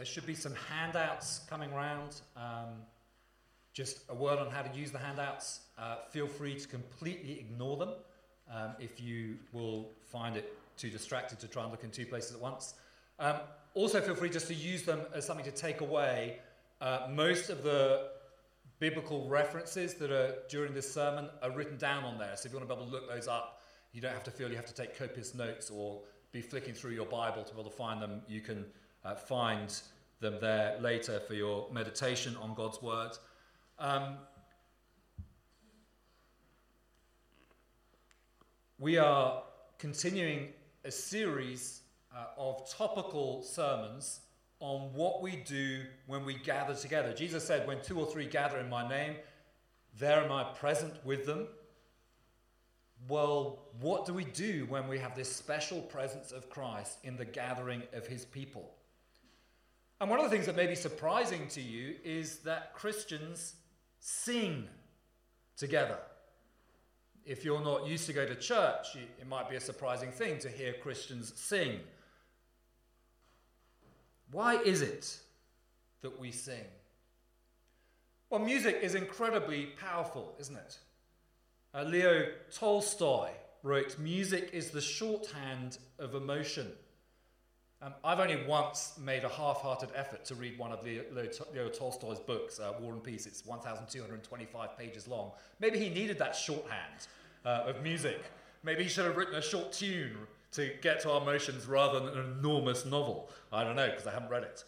There should be some handouts coming around. Just a word on how to use the handouts. Feel free to completely ignore them if you will find it too distracted to try and look in two places at once. Also feel free just to use them as something to take away. Most of the biblical references that are during this sermon are written down on there. So if you want to be able to look those up, you don't have to feel you have to take copious notes or be flicking through your Bible to be able to find them. You can find them there later for your meditation on God's Word. We are continuing a series of topical sermons on what we do when we gather together. Jesus said, when 2 or 3 gather in my name, there am I present with them. Well, what do we do when we have this special presence of Christ in the gathering of his people? And one of the things that may be surprising to you is that Christians sing together. If you're not used to go to church, it might be a surprising thing to hear Christians sing. Why is it that we sing? Well, music is incredibly powerful, isn't it? Leo Tolstoy wrote, "Music is the shorthand of emotion." I've only once made a half-hearted effort to read one of Leo Tolstoy's books, War and Peace. It's 1,225 pages long. Maybe he needed that shorthand of music. Maybe he should have written a short tune to get to our emotions rather than an enormous novel. I don't know, because I haven't read it.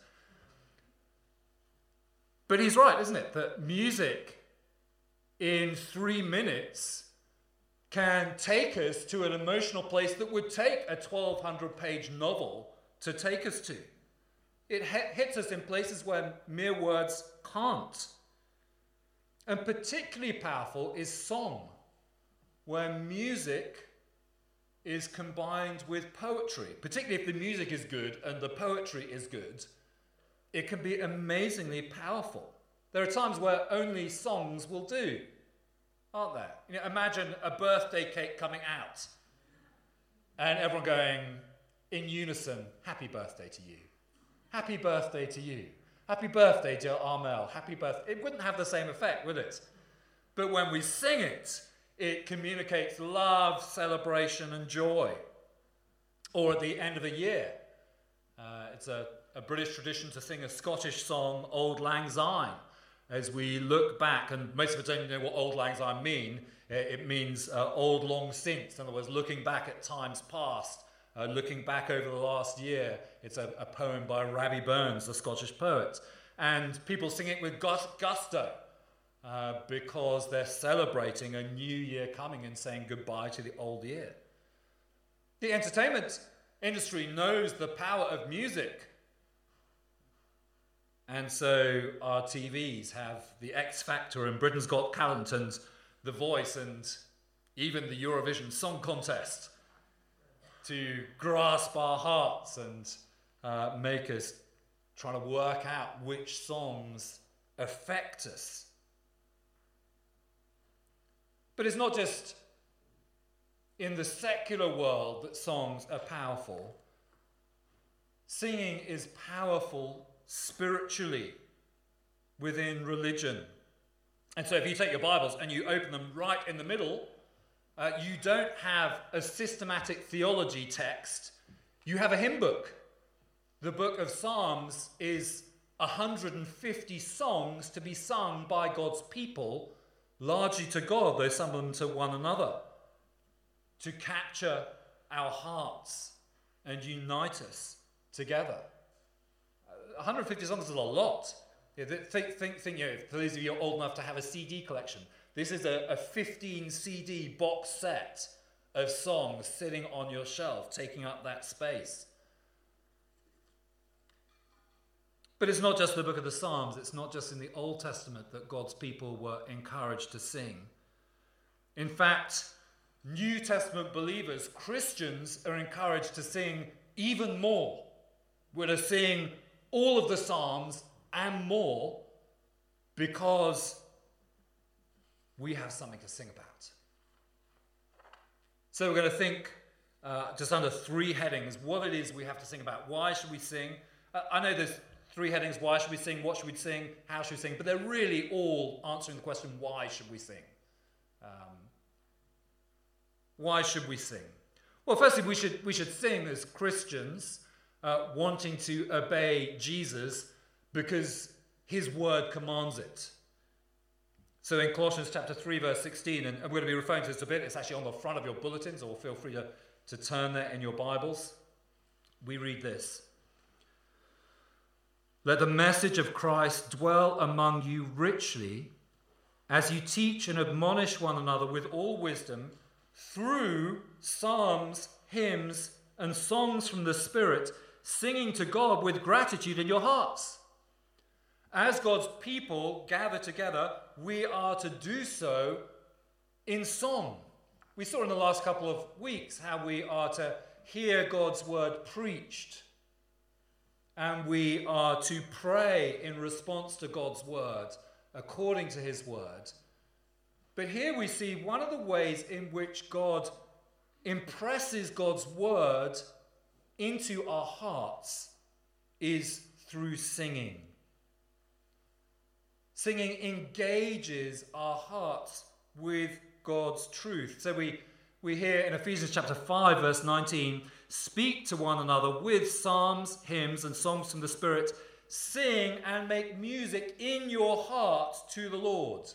But he's right, isn't it? That music in 3 minutes can take us to an emotional place that would take a 1,200-page novel to take us to. It hits us in places where mere words can't. And particularly powerful is song, where music is combined with poetry. Particularly if the music is good and the poetry is good, it can be amazingly powerful. There are times where only songs will do, aren't there? You know, imagine a birthday cake coming out and everyone going in unison, "Happy birthday to you. Happy birthday to you. Happy birthday, dear Armel. Happy birthday." It wouldn't have the same effect, would it? But when we sing it, it communicates love, celebration, and joy. Or at the end of the year, it's a British tradition to sing a Scottish song, Auld Lang Syne, as we look back, and most of us don't know what Auld Lang Syne mean. It means old long since. In other words, looking back at times past. Looking back over the last year. It's a poem by Rabbie Burns, the Scottish poet. And people sing it with gusto because they're celebrating a new year coming and saying goodbye to the old year. The entertainment industry knows the power of music. And so our TVs have the X Factor and Britain's Got Talent and The Voice and even the Eurovision Song Contest to grasp our hearts and make us trying to work out which songs affect us. But it's not just in the secular world that songs are powerful. Singing is powerful spiritually within religion. And so if you take your Bibles and you open them right in the middle, you don't have a systematic theology text. You have a hymn book. The book of Psalms is 150 songs to be sung by God's people, largely to God, though some of them to one another, to capture our hearts and unite us together. 150 songs is a lot. Think, for those of you old enough to have a CD collection, this is a 15 CD box set of songs sitting on your shelf, taking up that space. But it's not just the book of the Psalms, it's not just in the Old Testament that God's people were encouraged to sing. In fact, New Testament believers, Christians, are encouraged to sing even more. We're to sing all of the Psalms and more because we have something to sing about. So we're going to think just under 3 headings what it is we have to sing about. Why should we sing? I know there's Three headings: why should we sing? What should we sing? How should we sing? But they're really all answering the question: why should we sing? Why should we sing? Well, firstly, we should sing as Christians, wanting to obey Jesus because his word commands it. So in Colossians chapter 3, verse 16, and we're going to be referring to this a bit, it's actually on the front of your bulletins, or feel free to turn there in your Bibles. We read this: "Let the message of Christ dwell among you richly, as you teach and admonish one another with all wisdom, through psalms, hymns, and songs from the Spirit, singing to God with gratitude in your hearts." As God's people gather together, we are to do so in song. We saw in the last couple of weeks how we are to hear God's word preached, and we are to pray in response to God's word, according to his word. But here we see one of the ways in which God impresses God's word into our hearts is through singing. Singing engages our hearts with God's truth. So we hear in Ephesians chapter 5, verse 19, "Speak to one another with psalms, hymns, and songs from the Spirit. Sing and make music in your hearts to the Lord."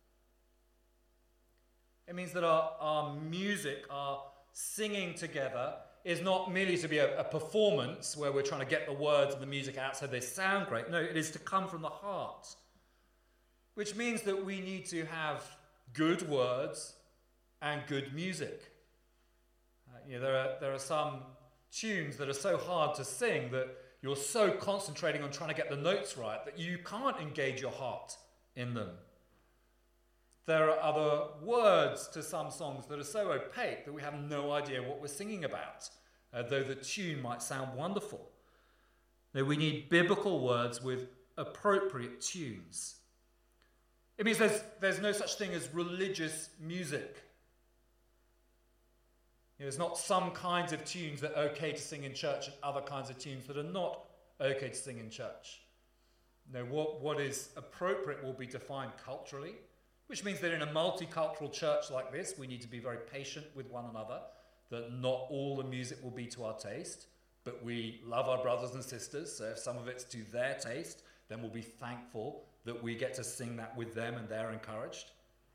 It means that our music, our singing together, is not merely to be a performance where we're trying to get the words and the music out so they sound great. No, it is to come from the heart, which means that we need to have good words and good music. There are some tunes that are so hard to sing that you're so concentrating on trying to get the notes right that you can't engage your heart in them. There are other words to some songs that are so opaque that we have no idea what we're singing about, though the tune might sound wonderful. No, we need biblical words with appropriate tunes. It means there's no such thing as religious music. There's not some kinds of tunes that are okay to sing in church and other kinds of tunes that are not okay to sing in church. No, what is appropriate will be defined culturally, which means that in a multicultural church like this, we need to be very patient with one another, that not all the music will be to our taste, but we love our brothers and sisters, so if some of it's to their taste, then we'll be thankful that we get to sing that with them and they're encouraged.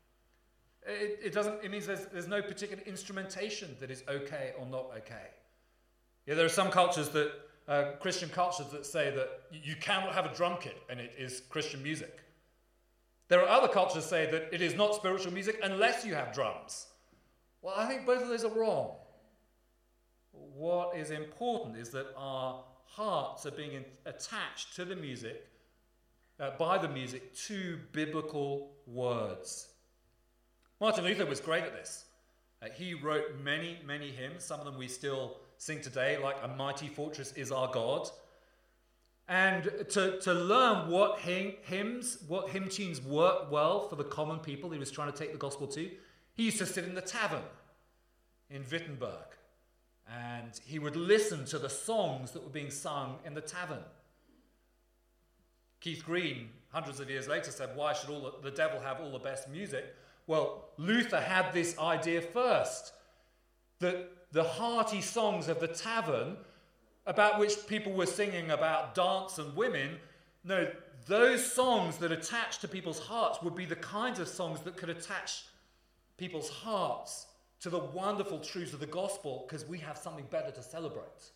It means there's no particular instrumentation that is okay or not okay. Yeah, there are some cultures that, Christian cultures, that say that you cannot have a drum kit and it is Christian music. There are other cultures that say that it is not spiritual music unless you have drums. Well, I think both of those are wrong. What is important is that our hearts are being attached to the music, by the music, to biblical words. Martin Luther was great at this. He wrote many, many hymns. Some of them we still sing today, like "A Mighty Fortress Is Our God." And to learn what hymn tunes work well for the common people he was trying to take the gospel to, he used to sit in the tavern in Wittenberg, and he would listen to the songs that were being sung in the tavern. Keith Green, hundreds of years later, said, "Why should the devil have all the best music?" Well, Luther had this idea first, that the hearty songs of the tavern, about which people were singing about dance and women, no, those songs that attach to people's hearts would be the kinds of songs that could attach people's hearts to the wonderful truths of the gospel, because we have something better to celebrate.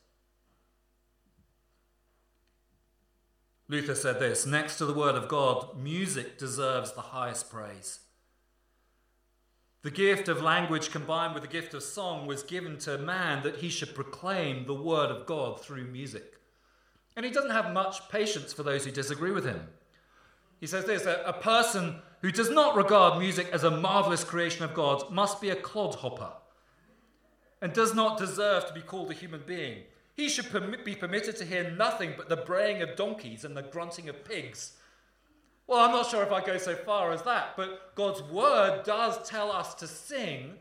Luther said this: "Next to the word of God, music deserves the highest praise. The gift of language combined with the gift of song was given to man that he should proclaim the word of God through music." And he doesn't have much patience for those who disagree with him. He says this: "A person who does not regard music as a marvelous creation of God must be a clodhopper and does not deserve to be called a human being. He should be permitted to hear nothing but the braying of donkeys and the grunting of pigs." Well, I'm not sure if I go so far as that, but God's word does tell us to sing,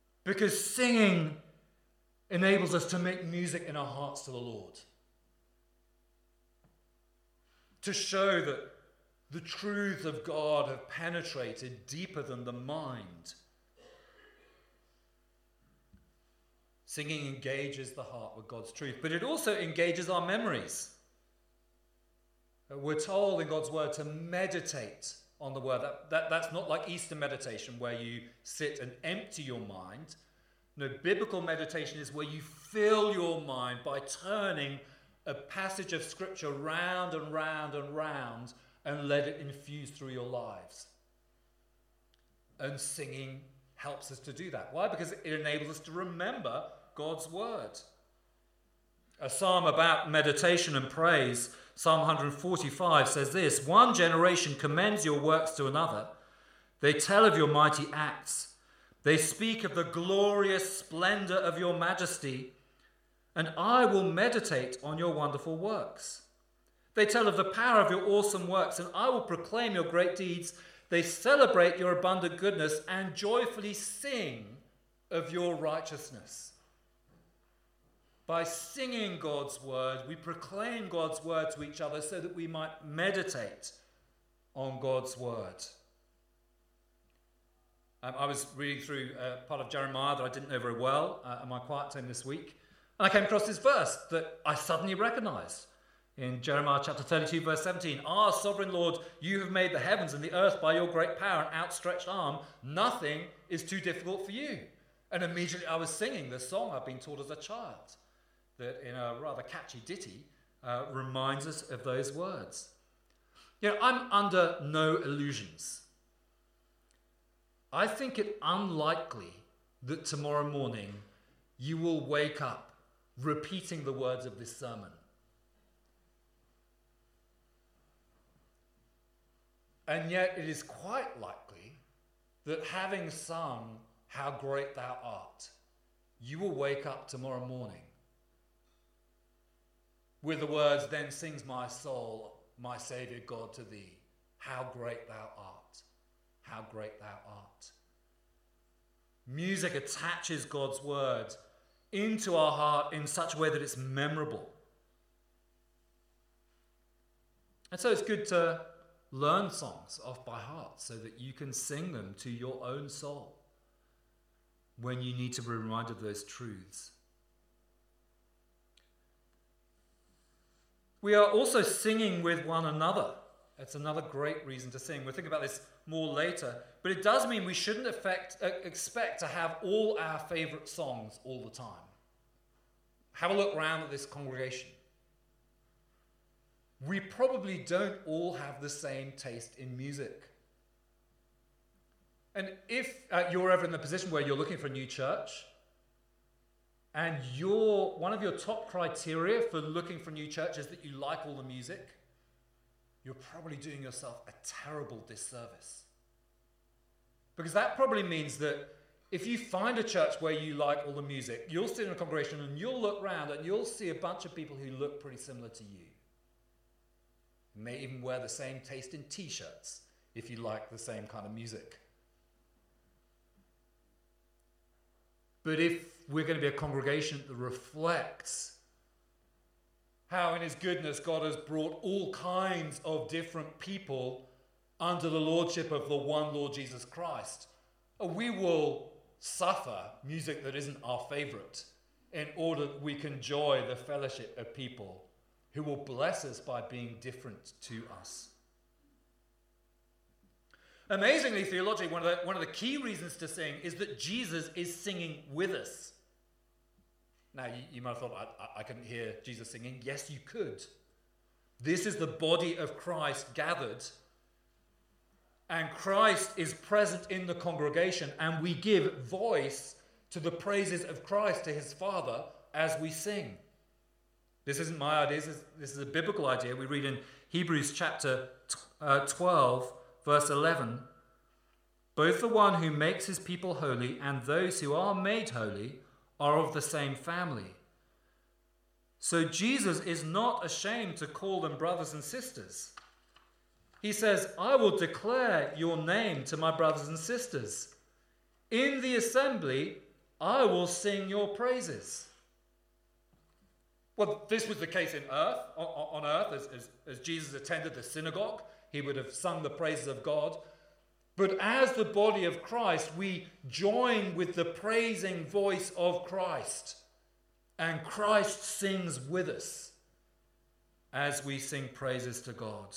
because singing enables us to make music in our hearts to the Lord. to show that the truths of God have penetrated deeper than the mind. Singing engages the heart with God's truth, but it also engages our memories. We're told in God's word to meditate on the word. That's not like Easter meditation where you sit and empty your mind. No, biblical meditation is where you fill your mind by turning a passage of scripture round and round and round and let it infuse through your lives. And singing helps us to do that. Why? Because it enables us to remember God's word. A psalm about meditation and praise, Psalm 145, says this: "One generation commends your works to another. They tell of your mighty acts. They speak of the glorious splendor of your majesty, and I will meditate on your wonderful works. They tell of the power of your awesome works, and I will proclaim your great deeds. They celebrate your abundant goodness and joyfully sing of your righteousness." By singing God's word, we proclaim God's word to each other so that we might meditate on God's word. I was reading through part of Jeremiah that I didn't know very well at my quiet time this week, and I came across this verse that I suddenly recognized. In Jeremiah chapter 32, verse 17, "Ah, sovereign Lord, you have made the heavens and the earth by your great power and outstretched arm. Nothing is too difficult for you." And immediately I was singing the song I'd been taught as a child, that in a rather catchy ditty reminds us of those words. You know, I'm under no illusions. I think it unlikely that tomorrow morning you will wake up repeating the words of this sermon. And yet it is quite likely that having sung "How Great Thou Art," you will wake up tomorrow morning with the words, "Then sings my soul, my Saviour God, to thee. How great thou art. How great thou art." Music attaches God's word into our heart in such a way that it's memorable. And so it's good to learn songs off by heart so that you can sing them to your own soul when you need to be reminded of those truths. We are also singing with one another. It's another great reason to sing. We'll think about this more later. But it does mean we shouldn't expect to have all our favourite songs all the time. Have a look around at this congregation. We probably don't all have the same taste in music. And if you're ever in the position where you're looking for a new church, and one of your top criteria for looking for a new church is that you like all the music, you're probably doing yourself a terrible disservice. Because that probably means that if you find a church where you like all the music, you'll sit in a congregation and you'll look around and you'll see a bunch of people who look pretty similar to you. You may even wear the same taste in t-shirts if you like the same kind of music. But if we're going to be a congregation that reflects how in his goodness God has brought all kinds of different people under the lordship of the one Lord Jesus Christ, we will suffer music that isn't our favorite in order that we can enjoy the fellowship of people who will bless us by being different to us. Amazingly, theologically, one of the key reasons to sing is that Jesus is singing with us. Now, you might have thought, I couldn't hear Jesus singing. Yes, you could. This is the body of Christ gathered, and Christ is present in the congregation, and we give voice to the praises of Christ to his Father as we sing. This isn't my idea. This is a biblical idea. We read in Hebrews chapter 12, verse 11, "Both the one who makes his people holy and those who are made holy are of the same family. So Jesus is not ashamed to call them brothers and sisters. He says, 'I will declare your name to my brothers and sisters. In the assembly, I will sing your praises.'" Well, this was the case on earth, as Jesus attended the synagogue. He would have sung the praises of God. But as the body of Christ, we join with the praising voice of Christ. And Christ sings with us as we sing praises to God.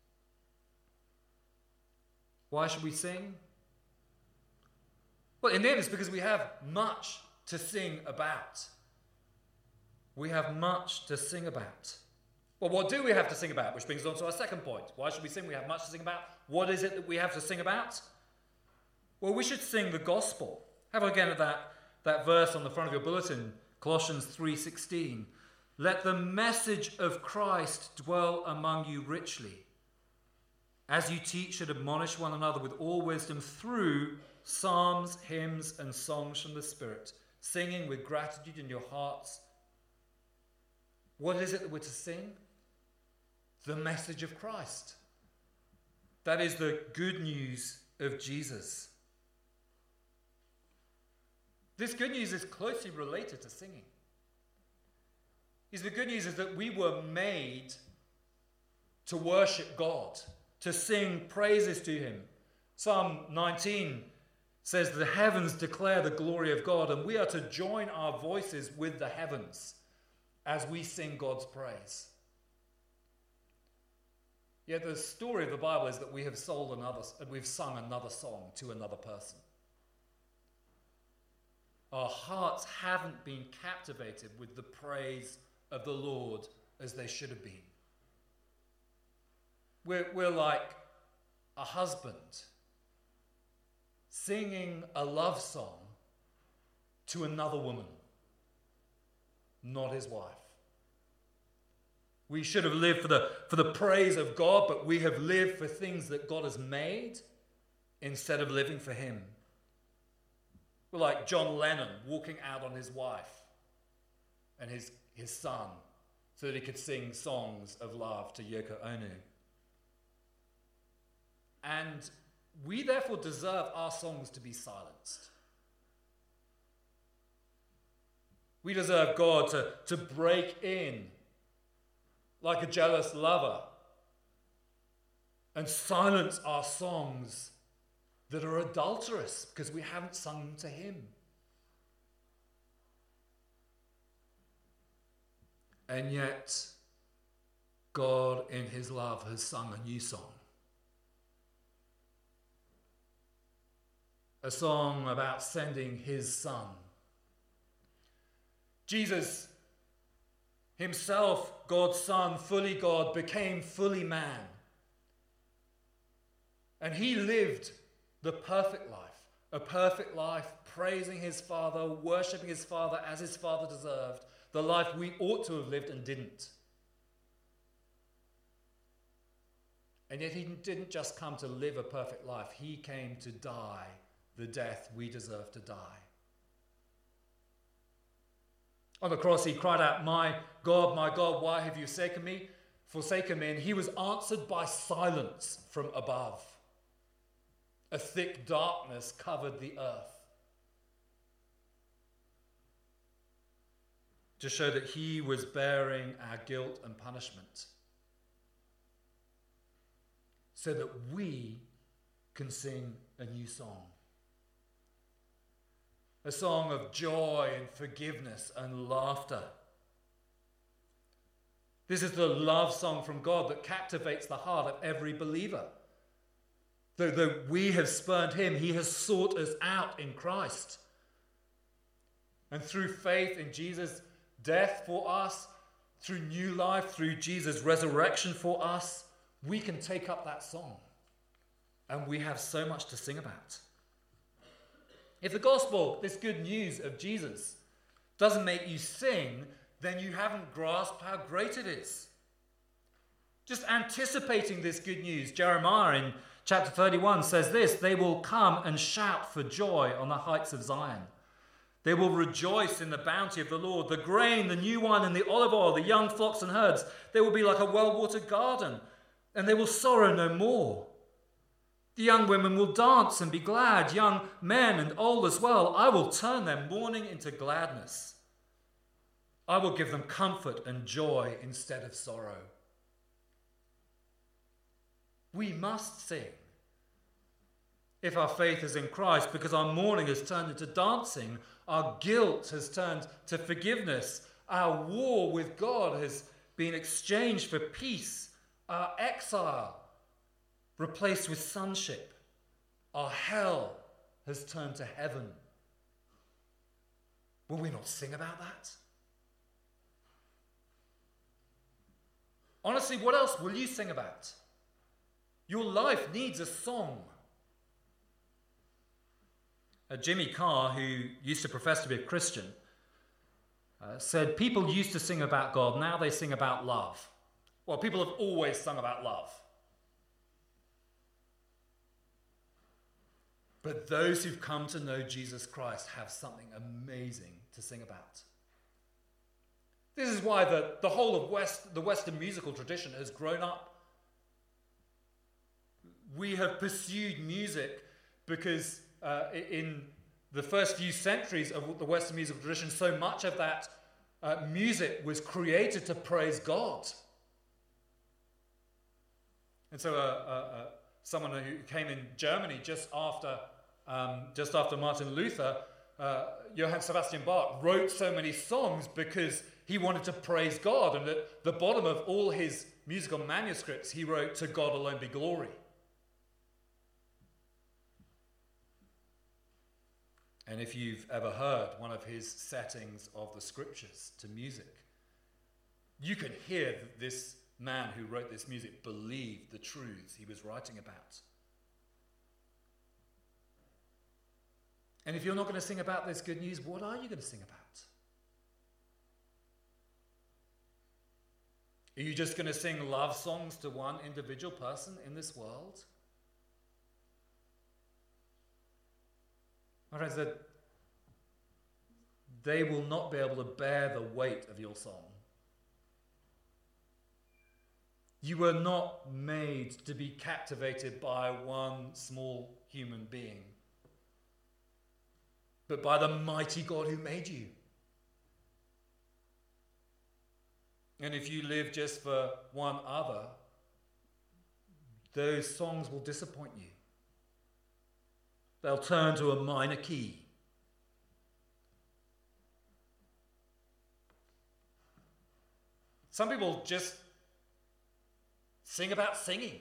Why should we sing? Well, in the end, it's because we have much to sing about. We have much to sing about. Well, what do we have to sing about? Which brings us on to our second point. Why should we sing? We have much to sing about. What is it that we have to sing about? Well, we should sing the gospel. Have a look again at that verse on the front of your bulletin, Colossians 3:16. Let the message of Christ dwell among you richly, as you teach and admonish one another with all wisdom through psalms, hymns, and songs from the Spirit, singing with gratitude in your hearts. What is it that we're to sing? The message of Christ. That is the good news of Jesus. This good news is closely related to singing. The good news is that we were made to worship God, to sing praises to him. Psalm 19 says the heavens declare the glory of God, and we are to join our voices with the heavens as we sing God's praise. Yet the story of the Bible is that we have sung another song to another person. Our hearts haven't been captivated with the praise of the Lord as they should have been. We're like a husband singing a love song to another woman, not his wife. We should have lived for the praise of God, but we have lived for things that God has made instead of living for him. We're like John Lennon walking out on his wife and his son so that he could sing songs of love to Yoko Ono. And we therefore deserve our songs to be silenced. We deserve God to break in like a jealous lover and silence our songs that are adulterous because we haven't sung them to him. And yet, God in his love has sung a new song. A song about sending his son. Jesus himself, God's Son, fully God, became fully man. And he lived the perfect life, a perfect life, praising his Father, worshipping his Father as his Father deserved, the life we ought to have lived and didn't. And yet he didn't just come to live a perfect life, he came to die the death we deserve to die. On the cross, he cried out, my God, why have you forsaken me? And he was answered by silence from above. A thick darkness covered the earth to show that he was bearing our guilt and punishment so that we can sing a new song. A song of joy and forgiveness and laughter. This is the love song from God that captivates the heart of every believer. Though we have spurned him, he has sought us out in Christ. And through faith in Jesus' death for us, through new life, through Jesus' resurrection for us, we can take up that song. And we have so much to sing about. If the gospel, this good news of Jesus, doesn't make you sing, then you haven't grasped how great it is. Just anticipating this good news, Jeremiah in chapter 31 says this, they will come and shout for joy on the heights of Zion. They will rejoice in the bounty of the Lord, the grain, the new wine, and the olive oil, the young flocks and herds. They will be like a well-watered garden, and they will sorrow no more. The young women will dance and be glad, young men and old as well. I will turn their mourning into gladness. I will give them comfort and joy instead of sorrow. We must sing if our faith is in Christ, because our mourning has turned into dancing, our guilt has turned to forgiveness, our war with God has been exchanged for peace, our exile replaced with sonship, our hell has turned to heaven. Will we not sing about that? Honestly, what else will you sing about? Your life needs a song. Jimmy Carr, who used to profess to be a Christian, said people used to sing about God, now they sing about love. Well, people have always sung about love. But those who've come to know Jesus Christ have something amazing to sing about. This is why the whole of the Western musical tradition has grown up. We have pursued music because in the first few centuries of the Western musical tradition, so much of that music was created to praise God. And so someone who came in Germany just after Martin Luther, Johann Sebastian Bach, wrote so many songs because he wanted to praise God. And at the bottom of all his musical manuscripts, he wrote, "To God alone be glory." And if you've ever heard one of his settings of the scriptures to music, you can hear that this man who wrote this music believed the truths he was writing about. And if you're not going to sing about this good news, what are you going to sing about? Are you just going to sing love songs to one individual person in this world? My friends, that they will not be able to bear the weight of your song. You were not made to be captivated by one small human being, but by the mighty God who made you. And if you live just for one other, those songs will disappoint you. They'll turn to a minor key. Some people just sing about singing.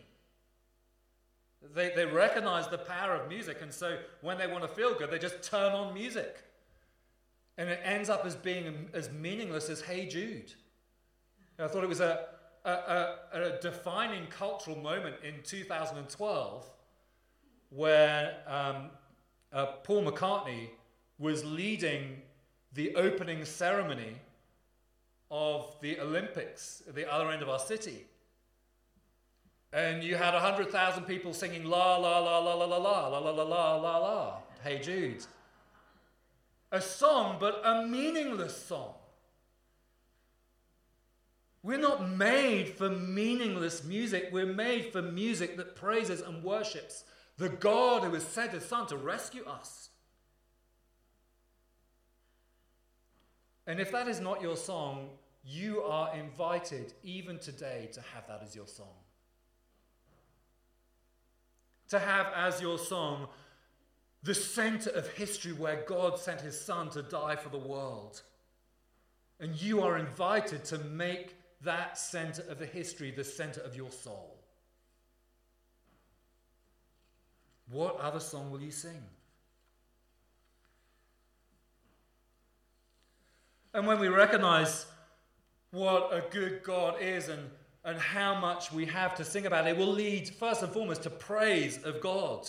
They recognize the power of music, and so when they want to feel good, they just turn on music. And it ends up as being as meaningless as Hey Jude. I thought it was a defining cultural moment in 2012 where Paul McCartney was leading the opening ceremony of the Olympics at the other end of our city. And you had 100,000 people singing la la la la la la la la la la la la la, Hey Jude. A song, but a meaningless song. We're not made for meaningless music. We're made for music that praises and worships the God who has sent his Son to rescue us. And if that is not your song, you are invited even today to have that as your song. To have as your song the center of history where God sent his Son to die for the world. And you are invited to make that center of the history the center of your soul. What other song will you sing? And when we recognize what a good God is and how much we have to sing about, it will lead first and foremost to praise of God.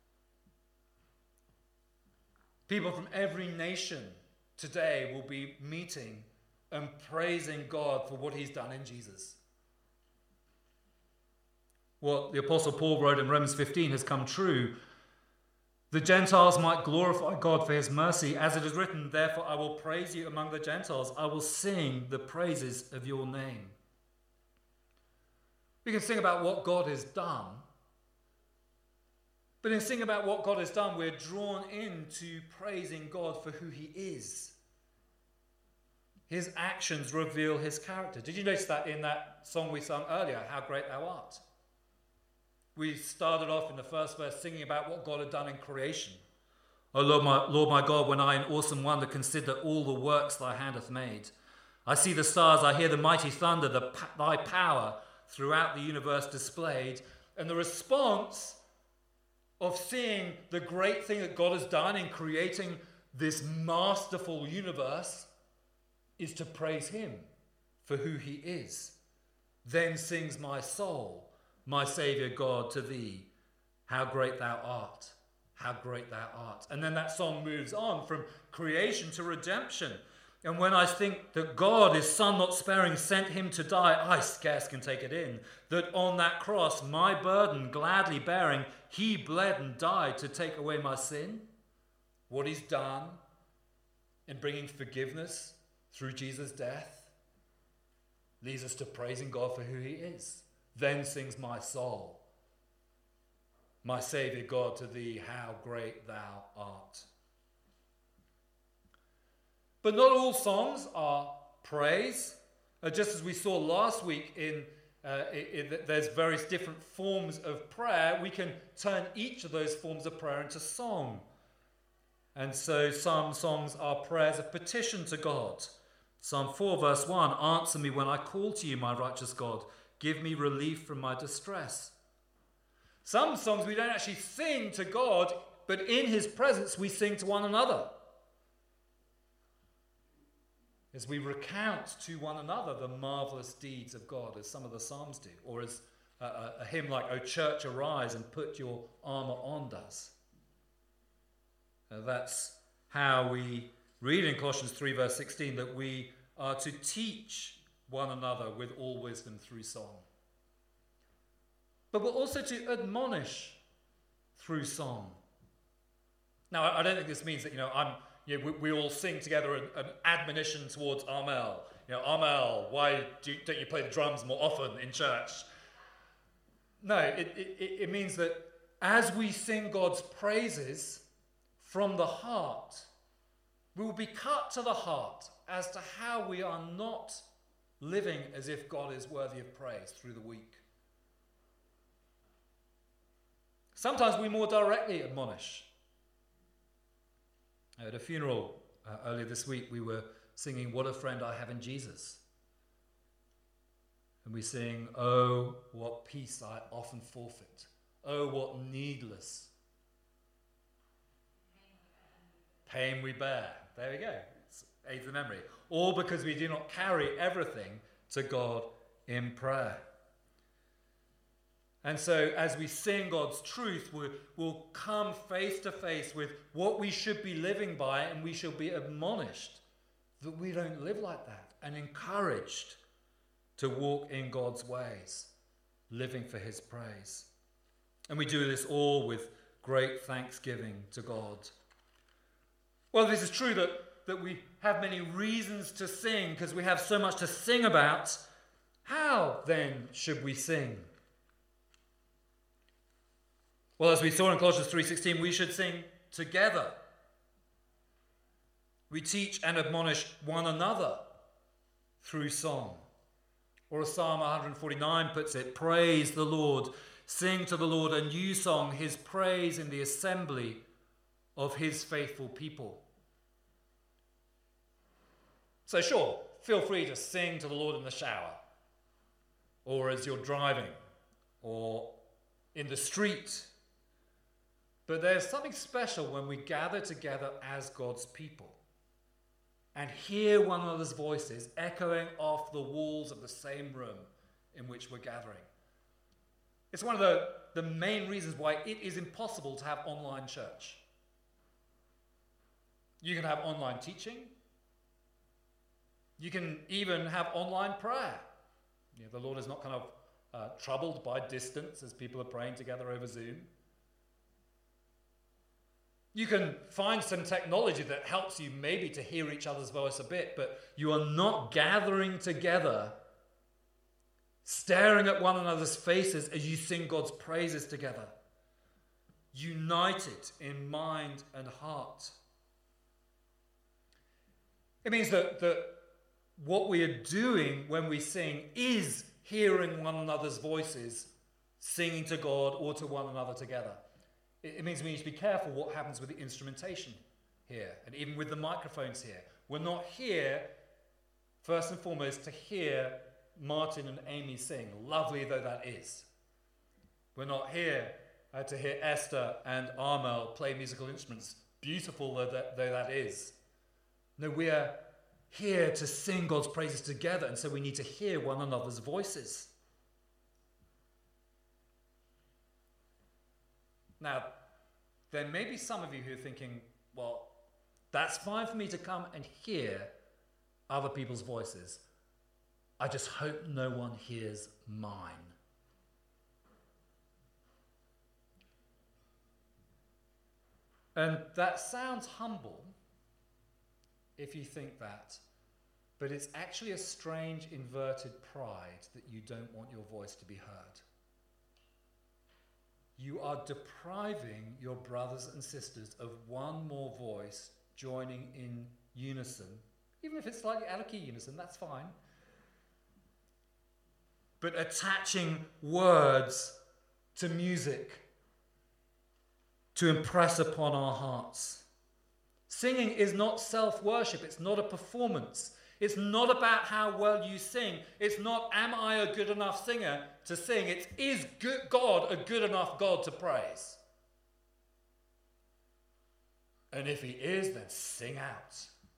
People from every nation today will be meeting and praising God for what he's done in Jesus. What the Apostle Paul wrote in Romans 15 has come true. The Gentiles might glorify God for his mercy, as it is written, therefore I will praise you among the Gentiles. I will sing the praises of your name. We can sing about what God has done, but in singing about what God has done, we're drawn into praising God for who he is. His actions reveal his character. Did you notice that in that song we sung earlier, How Great Thou Art? We started off in the first verse singing about what God had done in creation. O Lord my God, when I in awesome wonder consider all the works thy hand hath made, I see the stars, I hear the mighty thunder, thy power throughout the universe displayed. And the response of seeing the great thing that God has done in creating this masterful universe is to praise him for who he is. Then sings my soul, my Saviour God, to thee, how great thou art, how great thou art. And then that song moves on from creation to redemption. And when I think that God, his Son not sparing, sent him to die, I scarce can take it in, that on that cross, my burden gladly bearing, he bled and died to take away my sin. What he's done in bringing forgiveness through Jesus' death leads us to praising God for who he is. Then sings my soul, my Saviour God, to thee, how great thou art. But not all songs are praise. Just as we saw last week, there's various different forms of prayer. We can turn each of those forms of prayer into song. And so some songs are prayers of petition to God. Psalm 4 verse 1, answer me when I call to you, my righteous God. Give me relief from my distress. Some songs we don't actually sing to God, but in his presence we sing to one another, as we recount to one another the marvelous deeds of God, as some of the Psalms do, or as a hymn like O Church Arise and Put Your Armour On does. That's how we read in Colossians 3 verse 16 that we are to teach one another with all wisdom through song. But we're also to admonish through song. Now, I don't think this means that, we all sing together an admonition towards Armel. Armel, why don't you play the drums more often in church? No, it means that as we sing God's praises from the heart, we will be cut to the heart as to how we are not living as if God is worthy of praise through the week. Sometimes we more directly admonish. At a funeral earlier this week, we were singing What a Friend I Have in Jesus. And we sing, oh, what peace I often forfeit. Oh, what needless pain we bear. There we go. It's aids the memory. All because we do not carry everything to God in prayer. And so as we sing God's truth, we'll come face to face with what we should be living by, and we shall be admonished that we don't live like that, and encouraged to walk in God's ways, living for his praise. And we do this all with great thanksgiving to God. Well, this is true that we have many reasons to sing because we have so much to sing about. How then should we sing? Well, as we saw in Colossians 3:16, we should sing together. We teach and admonish one another through song. Or as Psalm 149 puts it, praise the Lord. Sing to the Lord a new song, his praise in the assembly of his faithful people. So sure, feel free to sing to the Lord in the shower, or as you're driving, or in the street. But there's something special when we gather together as God's people and hear one another's voices echoing off the walls of the same room in which we're gathering. It's one of the main reasons why it is impossible to have online church. You can have online teaching. You can even have online prayer. The Lord is not kind of troubled by distance as people are praying together over Zoom. You can find some technology that helps you maybe to hear each other's voice a bit, but you are not gathering together, staring at one another's faces as you sing God's praises together, united in mind and heart. It means that what we are doing when we sing is hearing one another's voices, singing to God or to one another together. It means we need to be careful what happens with the instrumentation here, and even with the microphones here. We're not here, first and foremost, to hear Martin and Amy sing, lovely though that is. We're not here to hear Esther and Armel play musical instruments, beautiful though that is. No, we are here to sing God's praises together, and so we need to hear one another's voices. Now, there may be some of you who are thinking, well, that's fine for me to come and hear other people's voices. I just hope no one hears mine. And that sounds humble if you think that, but it's actually a strange inverted pride that you don't want your voice to be heard. You are depriving your brothers and sisters of one more voice joining in unison, even if it's slightly out of key unison, that's fine. But attaching words to music to impress upon our hearts. Singing is not self-worship. It's not a performance. It's not about how well you sing. It's not, am I a good enough singer to sing? It's, is God a good enough God to praise? And if he is, then sing out.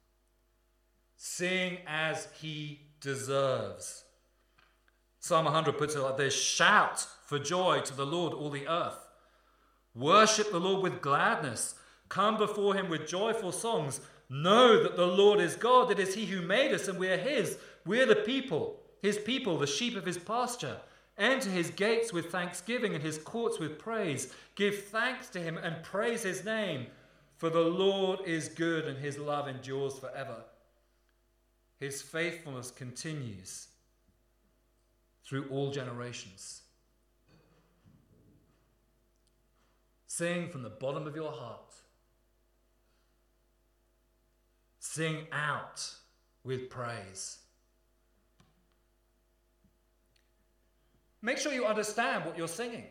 Sing as he deserves. Psalm 100 puts it like this: shout for joy to the Lord, all the earth. Worship the Lord with gladness. Come before him with joyful songs. Know that the Lord is God. It is he who made us and we are his. We are the people, his people, the sheep of his pasture. Enter his gates with thanksgiving and his courts with praise. Give thanks to him and praise his name. For the Lord is good and his love endures forever. His faithfulness continues through all generations. Sing from the bottom of your heart. Sing out with praise. Make sure you understand what you're singing.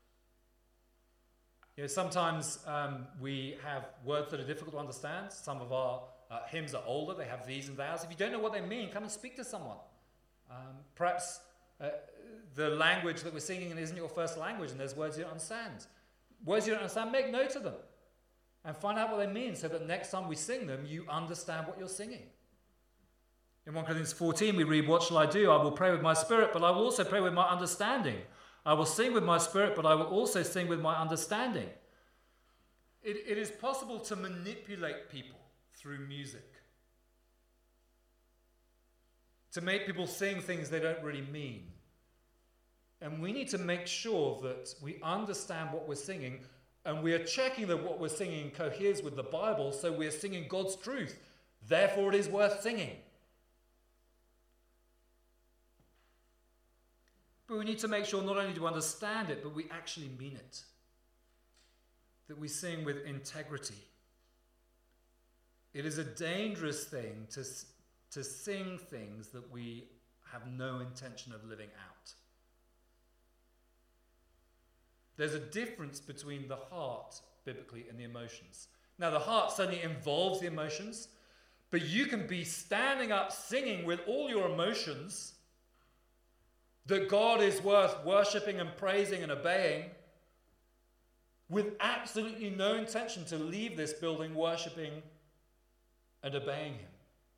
You know, sometimes we have words that are difficult to understand. Some of our hymns are older. They have these and thous. If you don't know what they mean, come and speak to someone. Perhaps the language that we're singing in isn't your first language and there's words you don't understand. Words you don't understand, make note of them and find out what they mean so that next time we sing them, you understand what you're singing. In 1 Corinthians 14, we read, what shall I do? I will pray with my spirit, but I will also pray with my understanding. I will sing with my spirit, but I will also sing with my understanding. It is possible to manipulate people through music, to make people sing things they don't really mean. And we need to make sure that we understand what we're singing and we are checking that what we're singing coheres with the Bible, so we're singing God's truth. Therefore, it is worth singing. But we need to make sure not only do we understand it, but we actually mean it. That we sing with integrity. It is a dangerous thing to sing things that we have no intention of living out. There's a difference between the heart, biblically, and the emotions. Now, the heart certainly involves the emotions, but you can be standing up singing with all your emotions that God is worth worshipping and praising and obeying, with absolutely no intention to leave this building worshipping and obeying him.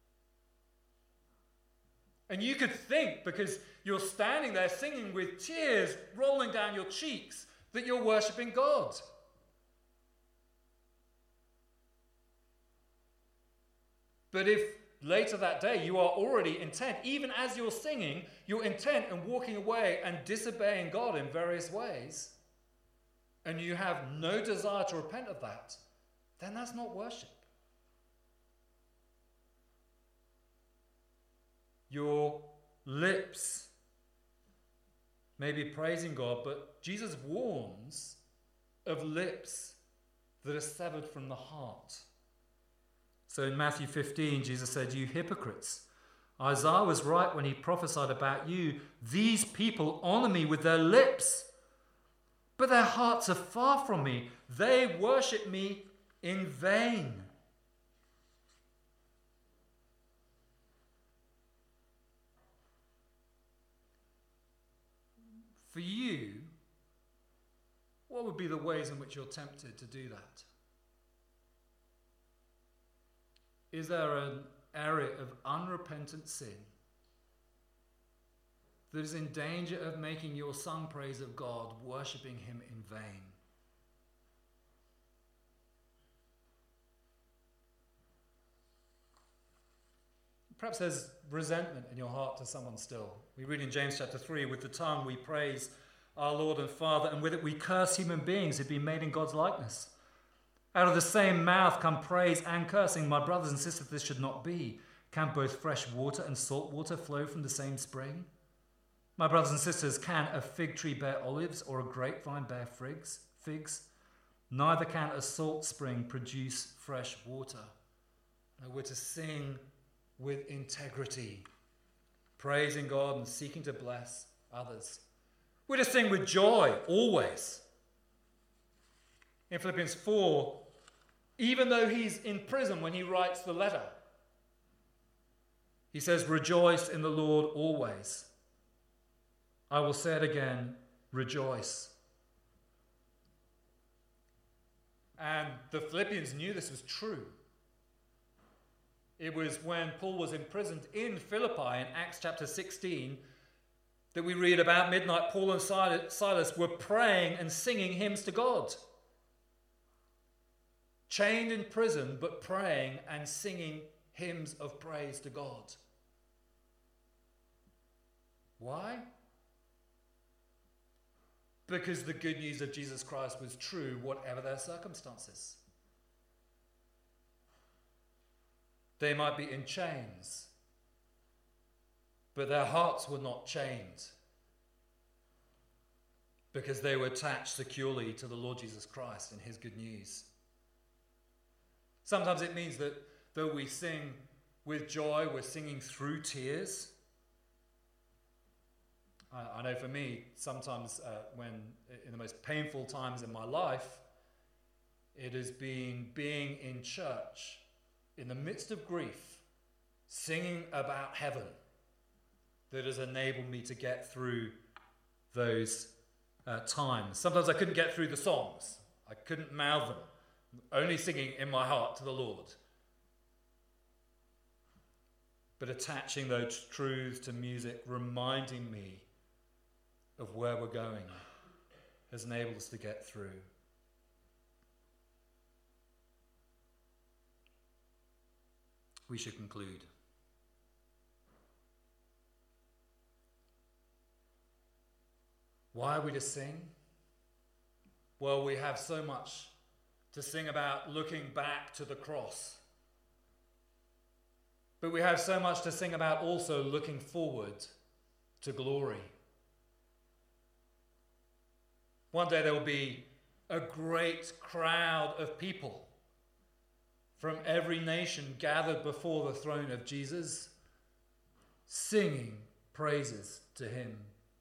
And you could think, because you're standing there singing with tears rolling down your cheeks, that you're worshipping God. But if later that day you are already intent, even as you're singing, you're intent in walking away and disobeying God in various ways, and you have no desire to repent of that, then that's not worship. Your lips may be praising God, but Jesus warns of lips that are severed from the heart. So in Matthew 15, Jesus said, you hypocrites, Isaiah was right when he prophesied about you. These people honor me with their lips, but their hearts are far from me. They worship me in vain. For you, what would be the ways in which you're tempted to do that? Is there an area of unrepentant sin that is in danger of making your sung praise of God worshipping him in vain? Perhaps there's resentment in your heart to someone still. We read in James chapter 3, with the tongue we praise our Lord and Father, and with it we curse human beings who've been made in God's likeness. Out of the same mouth come praise and cursing. My brothers and sisters, this should not be. Can both fresh water and salt water flow from the same spring? My brothers and sisters, can a fig tree bear olives or a grapevine bear figs? Neither can a salt spring produce fresh water. No, we're to sing with integrity, praising God and seeking to bless others. We're to sing with joy always. In Philippians 4, even though he's in prison when he writes the letter, he says, rejoice in the Lord always. I will say it again, rejoice. And the Philippians knew this was true. It was when Paul was imprisoned in Philippi in Acts chapter 16 that we read about midnight. Paul and Silas were praying and singing hymns to God. Chained in prison, but praying and singing hymns of praise to God. Why? Because the good news of Jesus Christ was true, whatever their circumstances. They might be in chains, but their hearts were not chained because they were attached securely to the Lord Jesus Christ and his good news. Sometimes it means that though we sing with joy, we're singing through tears. I know for me, sometimes when in the most painful times in my life, it has been being in church in the midst of grief, singing about heaven, that has enabled me to get through those times. Sometimes I couldn't get through the songs. I couldn't mouth them, only singing in my heart to the Lord. But attaching those truths to music, reminding me of where we're going, has enabled us to get through. We should conclude. Why are we to sing? Well, we have so much to sing about looking back to the cross. But we have so much to sing about also looking forward to glory. One day there will be a great crowd of people from every nation gathered before the throne of Jesus, singing praises to him.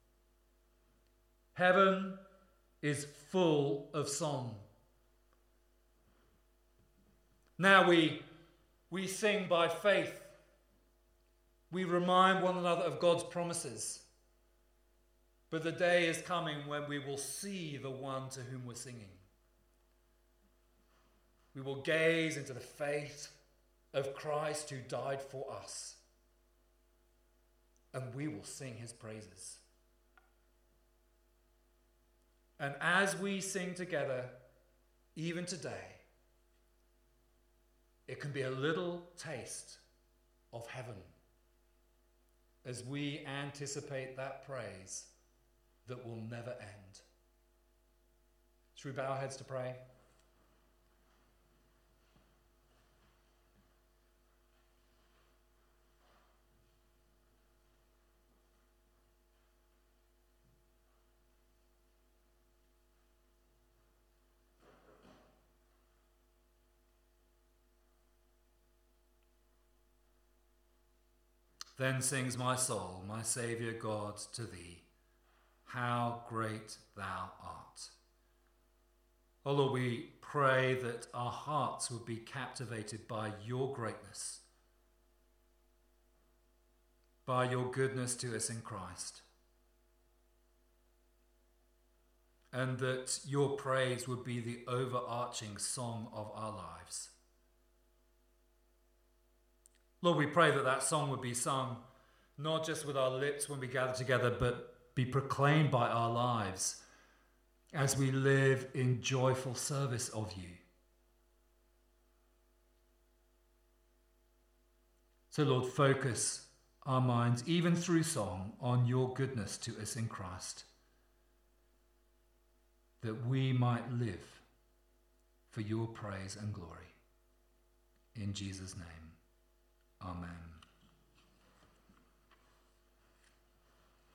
Heaven is full of song. Now we sing by faith. We remind one another of God's promises. But the day is coming when we will see the one to whom we're singing. We will gaze into the face of Christ who died for us. And we will sing his praises. And as we sing together, even today, it can be a little taste of heaven as we anticipate that praise that will never end. Should we bow our heads to pray? Then sings my soul, my Saviour God, to thee. How great thou art. O Lord, we pray that our hearts would be captivated by your greatness, by your goodness to us in Christ, and that your praise would be the overarching song of our lives. Lord, we pray that that song would be sung not just with our lips when we gather together, but be proclaimed by our lives as we live in joyful service of you. So, Lord, focus our minds, even through song, on your goodness to us in Christ, that we might live for your praise and glory. In Jesus' name, amen.